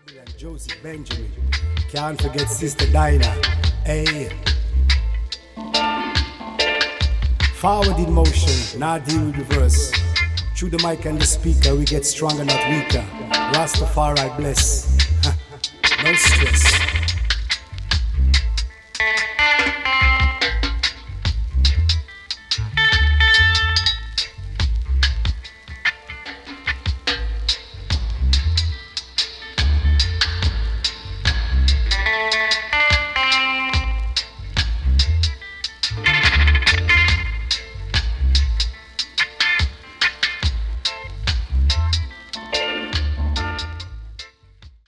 And Joseph Benjamin. Can't forget Sister Dinah. Hey. Forward in motion, not deal with reverse. Through the mic and the speaker, we get stronger, not weaker. Rastafari bless. No stress.